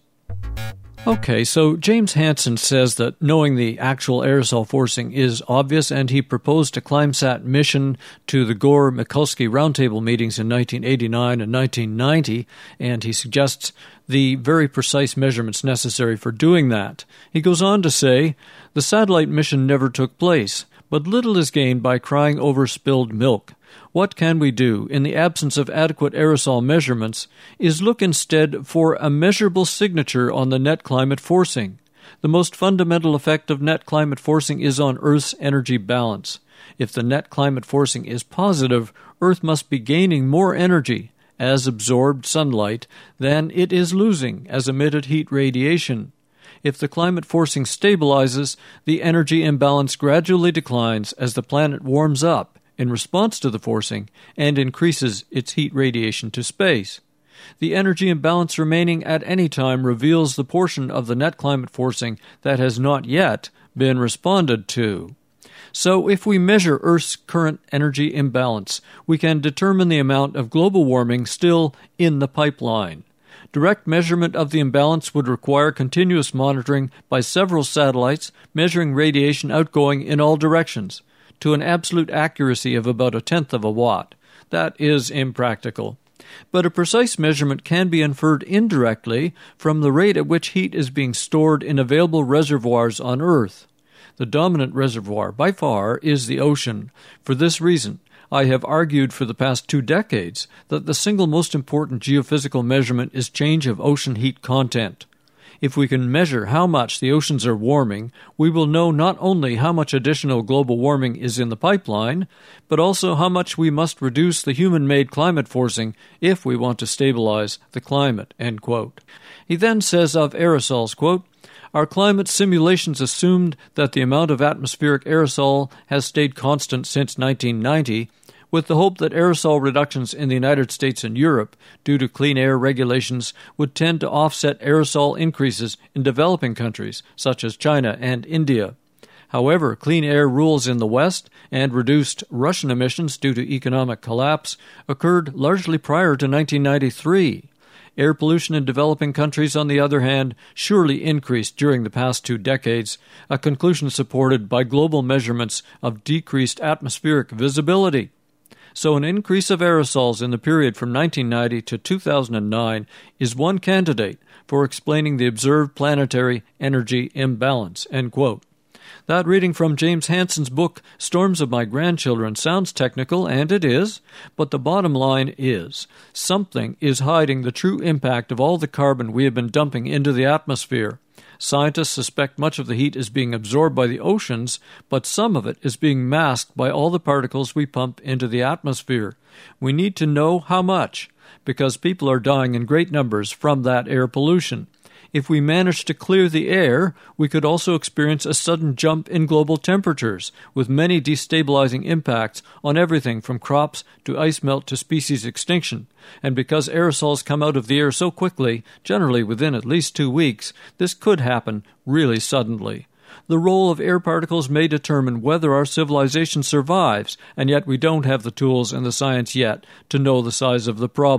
Okay, so James Hansen says that knowing the actual aerosol forcing is obvious, and he proposed a ClimeSat mission to the Gore-Mikulski Roundtable meetings in 1989 and 1990, and he suggests the very precise measurements necessary for doing that. He goes on to say, the satellite mission never took place, but little is gained by crying over spilled milk. What can we do, in the absence of adequate aerosol measurements, is look instead for a measurable signature on the net climate forcing. The most fundamental effect of net climate forcing is on Earth's energy balance. If the net climate forcing is positive, Earth must be gaining more energy, as absorbed sunlight, than it is losing, as emitted heat radiation. If the climate forcing stabilizes, the energy imbalance gradually declines as the planet warms up in response to the forcing and increases its heat radiation to space. The energy imbalance remaining at any time reveals the portion of the net climate forcing that has not yet been responded to. So if we measure Earth's current energy imbalance, we can determine the amount of global warming still in the pipeline. Direct measurement of the imbalance would require continuous monitoring by several satellites measuring radiation outgoing in all directions, to an absolute accuracy of about 1/10 of a watt. That is impractical. But a precise measurement can be inferred indirectly from the rate at which heat is being stored in available reservoirs on Earth. The dominant reservoir, by far, is the ocean. For this reason, I have argued for the past 2 decades that the single most important geophysical measurement is change of ocean heat content. If we can measure how much the oceans are warming, we will know not only how much additional global warming is in the pipeline, but also how much we must reduce the human-made climate forcing if we want to stabilize the climate." End quote. He then says of aerosols, quote, "Our climate simulations assumed that the amount of atmospheric aerosol has stayed constant since 1990, with the hope that aerosol reductions in the United States and Europe, due to clean air regulations, would tend to offset aerosol increases in developing countries, such as China and India. However, clean air rules in the West and reduced Russian emissions due to economic collapse occurred largely prior to 1993. Air pollution in developing countries, on the other hand, surely increased during the past 2 decades, a conclusion supported by global measurements of decreased atmospheric visibility. So an increase of aerosols in the period from 1990 to 2009 is one candidate for explaining the observed planetary energy imbalance." End quote. That reading from James Hansen's book, Storms of My Grandchildren, sounds technical, and it is, but the bottom line is, something is hiding the true impact of all the carbon we have been dumping into the atmosphere. Scientists suspect much of the heat is being absorbed by the oceans, but some of it is being masked by all the particles we pump into the atmosphere. We need to know how much, because people are dying in great numbers from that air pollution. If we manage to clear the air, we could also experience a sudden jump in global temperatures, with many destabilizing impacts on everything from crops to ice melt to species extinction. And because aerosols come out of the air so quickly, generally within at least 2 weeks, this could happen really suddenly. The role of air particles may determine whether our civilization survives, and yet we don't have the tools and the science yet to know the size of the problem.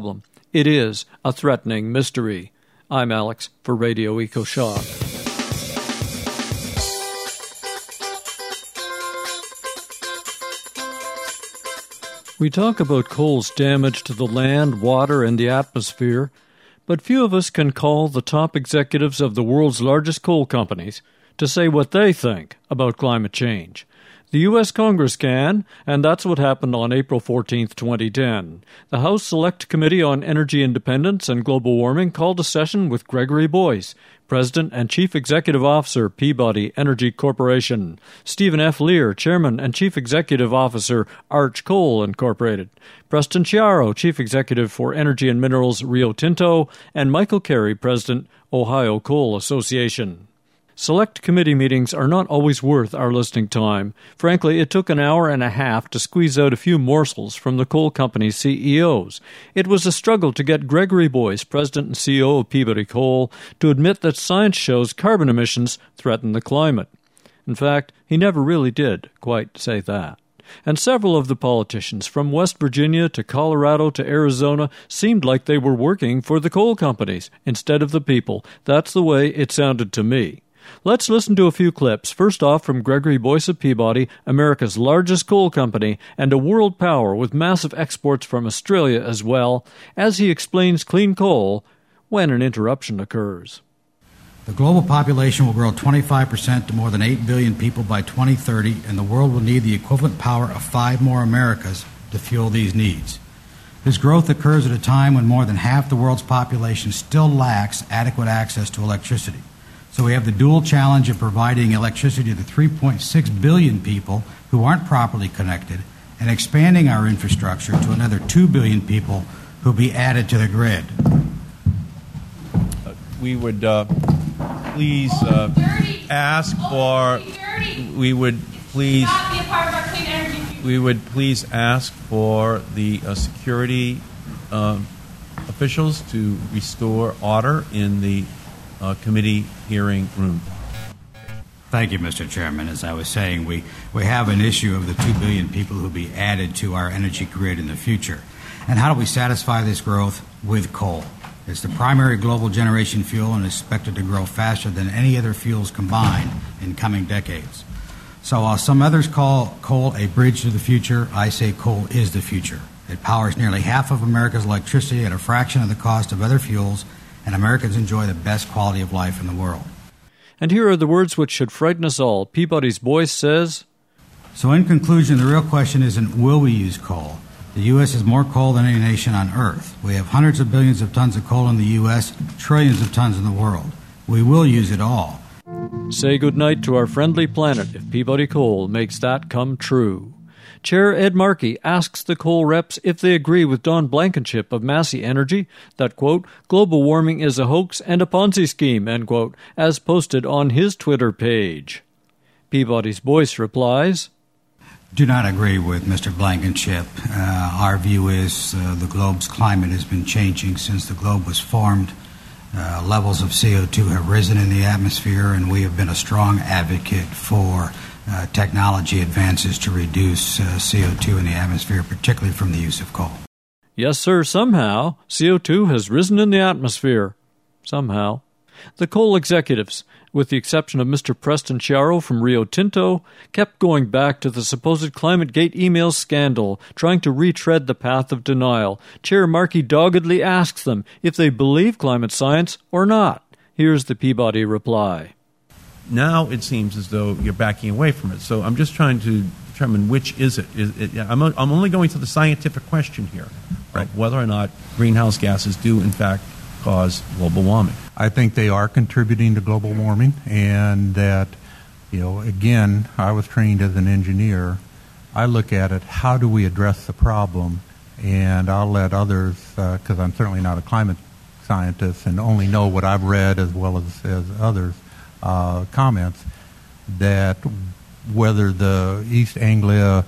It is a threatening mystery. I'm Alex for Radio EcoShock. We talk about coal's damage to the land, water, and the atmosphere, but few of us can call the top executives of the world's largest coal companies to say what they think about climate change. The U.S. Congress can, and that's what happened on April 14, 2010. The House Select Committee on Energy Independence and Global Warming called a session with Gregory Boyce, President and Chief Executive Officer, Peabody Energy Corporation, Stephen F. Lear, Chairman and Chief Executive Officer, Arch Coal Incorporated, Preston Chiaro, Chief Executive for Energy and Minerals, Rio Tinto, and Michael Carey, President, Ohio Coal Association. Select committee meetings are not always worth our listening time. Frankly, it took an hour and a half to squeeze out a few morsels from the coal company's CEOs. It was a struggle to get Gregory Boyce, President and CEO of Peabody Coal, to admit that science shows carbon emissions threaten the climate. In fact, he never really did quite say that. And several of the politicians, from West Virginia to Colorado to Arizona, seemed like they were working for the coal companies instead of the people. That's the way it sounded to me. Let's listen to a few clips, first off from Gregory Boyce of Peabody, America's largest coal company and a world power with massive exports from Australia as well, as he explains clean coal when an interruption occurs. The global population will grow 25% to more than 8 billion people by 2030, and the world will need the equivalent power of 5 more Americas to fuel these needs. This growth occurs at a time when more than half the world's population still lacks adequate access to electricity. So we have the dual challenge of providing electricity to 3.6 billion people who aren't properly connected and expanding our infrastructure to another 2 billion people who will be added to the grid. We would please ask for. We would please. We would please ask for the security officials to restore order in the committee hearing room. Thank you, Mr. Chairman. As I was saying, we have an issue of the 2 billion people who will be added to our energy grid in the future. And how do we satisfy this growth? With coal. It's the primary global generation fuel and is expected to grow faster than any other fuels combined in coming decades. So while some others call coal a bridge to the future, I say coal is the future. It powers nearly half of America's electricity at a fraction of the cost of other fuels, and Americans enjoy the best quality of life in the world. And here are the words which should frighten us all. Peabody's Boyce says, So in conclusion, the real question isn't will we use coal? The U.S. has more coal than any nation on Earth. We have hundreds of billions of tons of coal in the U.S., trillions of tons in the world. We will use it all. Say goodnight to our friendly planet if Peabody Coal makes that come true. Chair Ed Markey asks the coal reps if they agree with Don Blankenship of Massey Energy that, quote, global warming is a hoax and a Ponzi scheme, end quote, as posted on his Twitter page. Peabody's Boyce replies, Do not agree with Mr. Blankenship. Our view is the globe's climate has been changing since the globe was formed. Levels of CO2 have risen in the atmosphere, and we have been a strong advocate for technology advances to reduce CO2 in the atmosphere, particularly from the use of coal. Yes, sir, somehow CO2 has risen in the atmosphere. Somehow. The coal executives, with the exception of Mr. Preston Chiaro from Rio Tinto, kept going back to the supposed ClimateGate email scandal, trying to retread the path of denial. Chair Markey doggedly asks them if they believe climate science or not. Here's the Peabody reply. Now it seems as though you're backing away from it. So I'm just trying to determine which is it. I'm only going to the scientific question here, right? Whether or not greenhouse gases do, in fact, cause global warming. I think they are contributing to global warming, and that, again, I was trained as an engineer. I look at it, how do we address the problem? And I'll let others, because I'm certainly not a climate scientist and only know what I've read as well as others, comments, that whether the East Anglia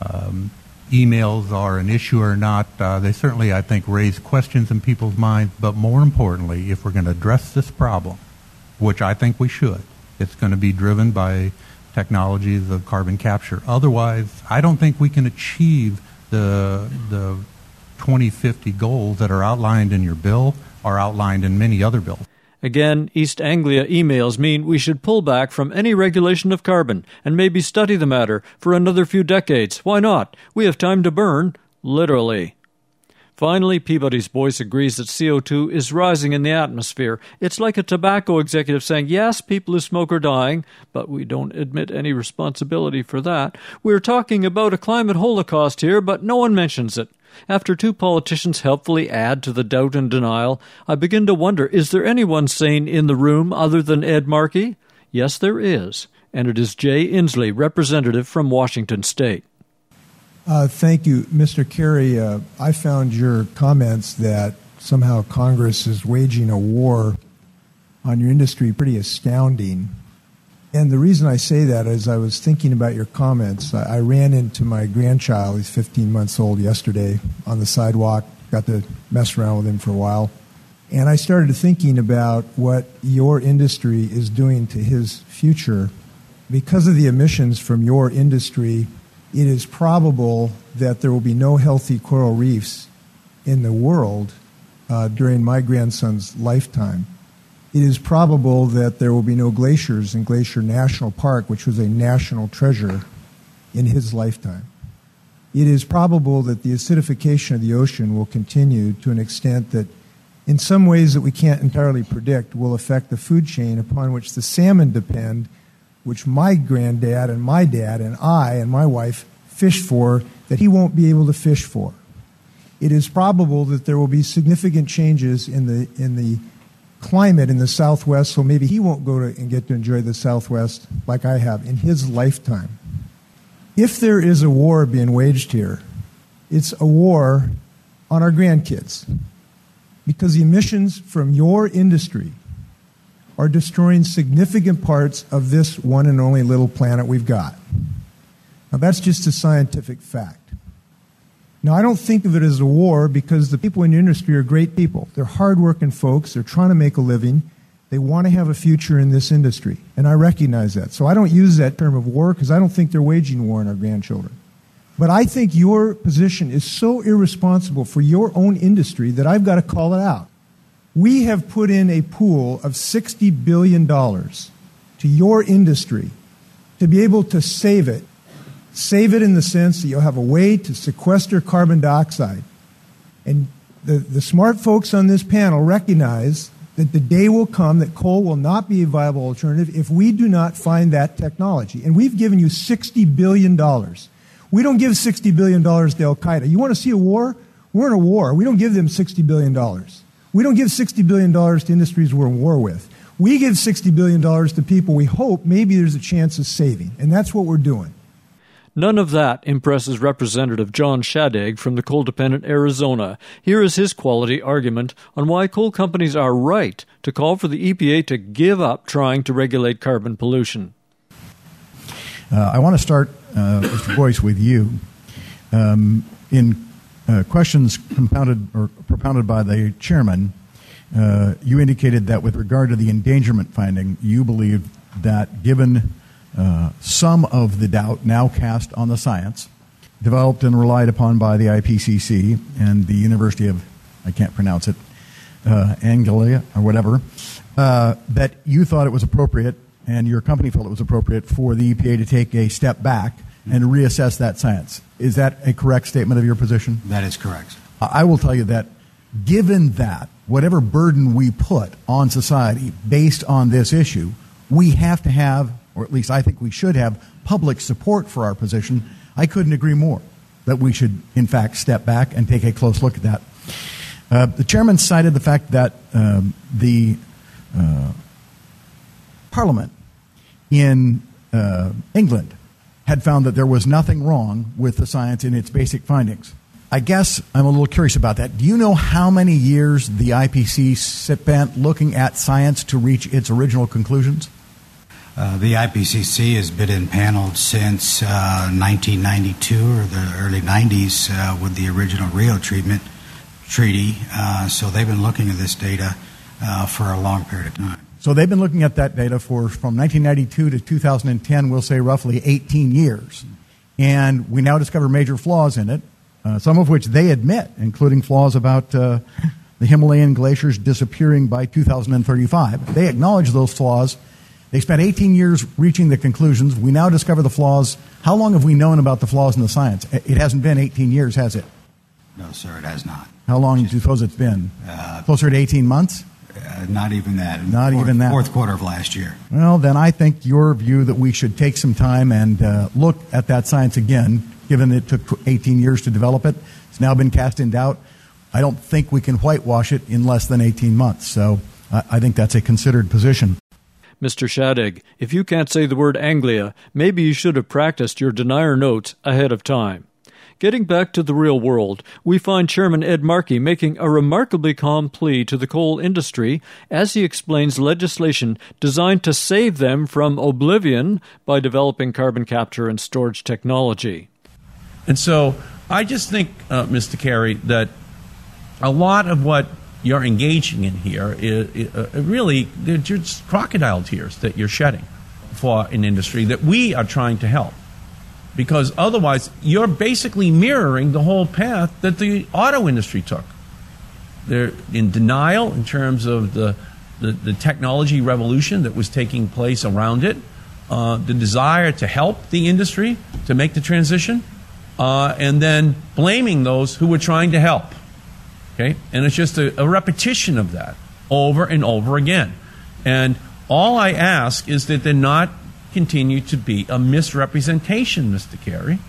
emails are an issue or not, they certainly, I think, raise questions in people's minds. But more importantly, if we're going to address this problem, which I think we should, it's going to be driven by technologies of carbon capture. Otherwise, I don't think we can achieve the 2050 goals that are outlined in your bill are outlined in many other bills. Again, East Anglia emails mean we should pull back from any regulation of carbon and maybe study the matter for another few decades. Why not? We have time to burn, literally. Finally, Peabody's voice agrees that CO2 is rising in the atmosphere. It's like a tobacco executive saying, yes, people who smoke are dying, but we don't admit any responsibility for that. We're talking about a climate holocaust here, but no one mentions it. After two politicians helpfully add to the doubt and denial, I begin to wonder, is there anyone sane in the room other than Ed Markey? Yes, there is, and it is Jay Inslee, representative from Washington State. Thank you, Mr. Kerry. I found your comments that somehow Congress is waging a war on your industry pretty astounding. And the reason I say that is I was thinking about your comments. I ran into my grandchild, he's 15 months old, yesterday on the sidewalk, got to mess around with him for a while. And I started thinking about what your industry is doing to his future. Because of the emissions from your industry, it is probable that there will be no healthy coral reefs in the world during my grandson's lifetime. It is probable that there will be no glaciers in Glacier National Park, which was a national treasure, in his lifetime. It is probable that the acidification of the ocean will continue to an extent that, in some ways that we can't entirely predict, will affect the food chain upon which the salmon depend, which my granddad and my dad and I and my wife fished for, that he won't be able to fish for. It is probable that there will be significant changes in the climate in the Southwest, so maybe he won't go and get to enjoy the Southwest like I have in his lifetime. If there is a war being waged here, it's a war on our grandkids, because the emissions from your industry are destroying significant parts of this one and only little planet we've got. Now, that's just a scientific fact. Now, I don't think of it as a war because the people in the industry are great people. They're hardworking folks. They're trying to make a living. They want to have a future in this industry, and I recognize that. So I don't use that term of war because I don't think they're waging war on our grandchildren. But I think your position is so irresponsible for your own industry that I've got to call it out. We have put in a pool of $60 billion to your industry to be able to save it. Save it in the sense that you'll have a way to sequester carbon dioxide. And the smart folks on this panel recognize that the day will come that coal will not be a viable alternative if we do not find that technology. And we've given you $60 billion. We don't give $60 billion to Al-Qaeda. You want to see a war? We're in a war. We don't give them $60 billion. We don't give $60 billion to industries we're in war with. We give $60 billion to people we hope maybe there's a chance of saving. And that's what we're doing. None of that impresses Representative John Shadegg from the coal-dependent Arizona. Here is his quality argument on why coal companies are right to call for the EPA to give up trying to regulate carbon pollution. I want to start, Mr. Boyce, with you. In questions propounded by the chairman, you indicated that with regard to the endangerment finding, you believe that given some of the doubt now cast on the science, developed and relied upon by the IPCC and the University of, I can't pronounce it, Anglia or whatever, that you thought it was appropriate and your company felt it was appropriate for the EPA to take a step back and reassess that science. Is that a correct statement of your position? That is correct. I will tell you that given that, whatever burden we put on society based on this issue, we have to have, or at least I think we should have, public support for our position. I couldn't agree more that we should, in fact, step back and take a close look at that. The chairman cited the fact that the Parliament in England had found that there was nothing wrong with the science in its basic findings. I guess I'm a little curious about that. Do you know how many years the IPCC spent looking at science to reach its original conclusions? The IPCC has been impaneled since 1992 or the early 90s with the original Rio Treaty. So they've been looking at this data for a long period of time. So they've been looking at that data from 1992 to 2010, we'll say roughly 18 years. And we now discover major flaws in it. some of which they admit, including flaws about the Himalayan glaciers disappearing by 2035. They acknowledge those flaws. They spent 18 years reaching the conclusions. We now discover the flaws. How long have we known about the flaws in the science? It hasn't been 18 years, has it? No, sir, it has not. How long do you suppose it's been? Closer to 18 months? Not even that. Even that. Fourth quarter of last year. Well, then I think your view that we should take some time and look at that science again, given it took 18 years to develop it, it's now been cast in doubt. I don't think we can whitewash it in less than 18 months. So I think that's a considered position. Mr. Shadegg, if you can't say the word Anglia, maybe you should have practiced your denier notes ahead of time. Getting back to the real world, we find Chairman Ed Markey making a remarkably calm plea to the coal industry as he explains legislation designed to save them from oblivion by developing carbon capture and storage technology. And so I just think, Mr. Carey, that a lot of what you're engaging in here is really, they're just crocodile tears that you're shedding for an industry that we are trying to help. Because otherwise, you're basically mirroring the whole path that the auto industry took. They're in denial in terms of the technology revolution that was taking place around it, the desire to help the industry to make the transition, and then blaming those who were trying to help. Okay? And it's just a repetition of that over and over again. And all I ask is that there not continue to be a misrepresentation, Mr. Carey,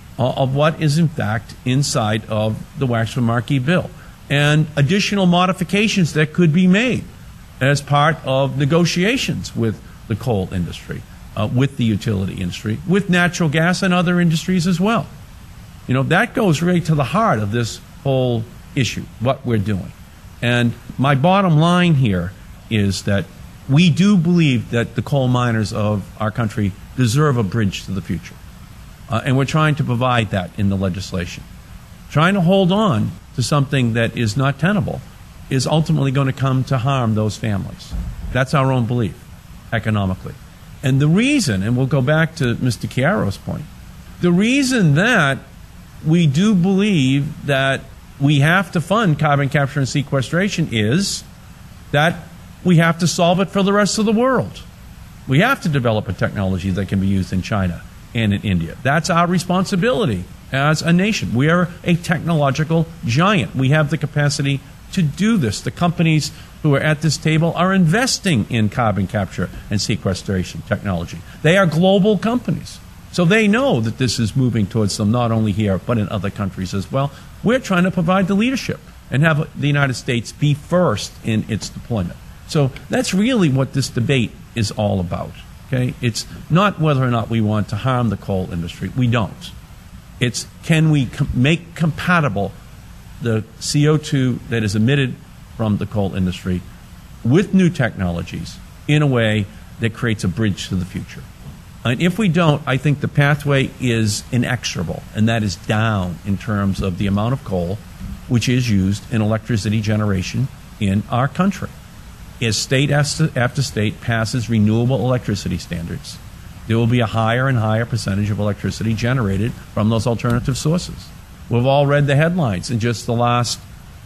of what is in fact inside of the Waxman-Markey bill, and additional modifications that could be made as part of negotiations with the coal industry, with the utility industry, with natural gas and other industries as well. You know, that goes really to the heart of this whole issue, what we're doing. And my bottom line here is that we do believe that the coal miners of our country deserve a bridge to the future. And we're trying to provide that in the legislation. Trying to hold on to something that is not tenable is ultimately going to come to harm those families. That's our own belief, economically. And the reason, and we'll go back to Mr. Chiaro's point, the reason that we do believe that we have to fund carbon capture and sequestration is that we have to solve it for the rest of the world. We have to develop a technology that can be used in China and in India. That's our responsibility as a nation. We are a technological giant. We have the capacity to do this. The companies who are at this table are investing in carbon capture and sequestration technology. They are global companies. So they know that this is moving towards them, not only here, but in other countries as well. We're trying to provide the leadership and have the United States be first in its deployment. So that's really what this debate is all about. Okay? It's not whether or not we want to harm the coal industry. We don't. It's can we make compatible the CO2 that is emitted from the coal industry with new technologies in a way that creates a bridge to the future. And if we don't, I think the pathway is inexorable, and that is down in terms of the amount of coal which is used in electricity generation in our country. As state after state passes renewable electricity standards, there will be a higher and higher percentage of electricity generated from those alternative sources. We've all read the headlines in just the last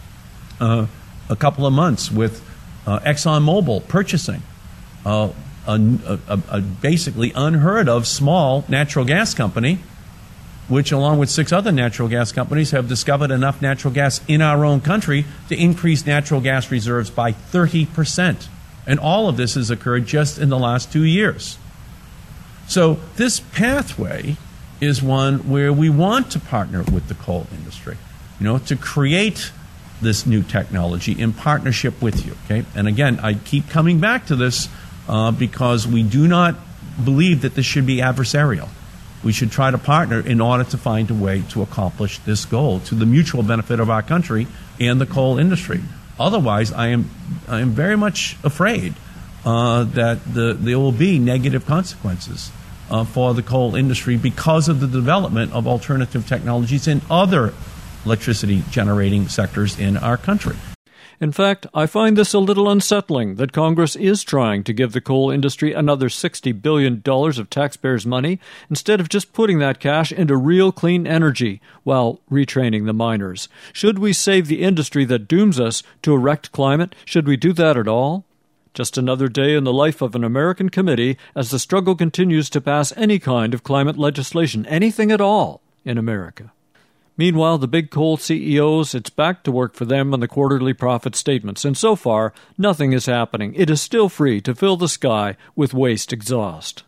a couple of months with ExxonMobil purchasing a basically unheard of small natural gas company, which along with 6 other natural gas companies have discovered enough natural gas in our own country to increase natural gas reserves by 30%. And all of this has occurred just in the last 2 years. So this pathway is one where we want to partner with the coal industry, to create this new technology in partnership with you. Okay? And again, I keep coming back to this because we do not believe that this should be adversarial. We should try to partner in order to find a way to accomplish this goal to the mutual benefit of our country and the coal industry. Otherwise, I am very much afraid that there will be negative consequences for the coal industry because of the development of alternative technologies in other electricity generating sectors in our country. In fact, I find this a little unsettling that Congress is trying to give the coal industry another $60 billion of taxpayers' money instead of just putting that cash into real clean energy while retraining the miners. Should we save the industry that dooms us to a wrecked climate? Should we do that at all? Just another day in the life of an American committee as the struggle continues to pass any kind of climate legislation, anything at all, in America. Meanwhile, the big coal CEOs, it's back to work for them on the quarterly profit statements, and so far, nothing is happening. It is still free to fill the sky with waste exhaust.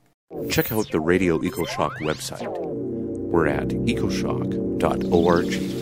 Check out the Radio EcoShock website. We're at ecoshock.org.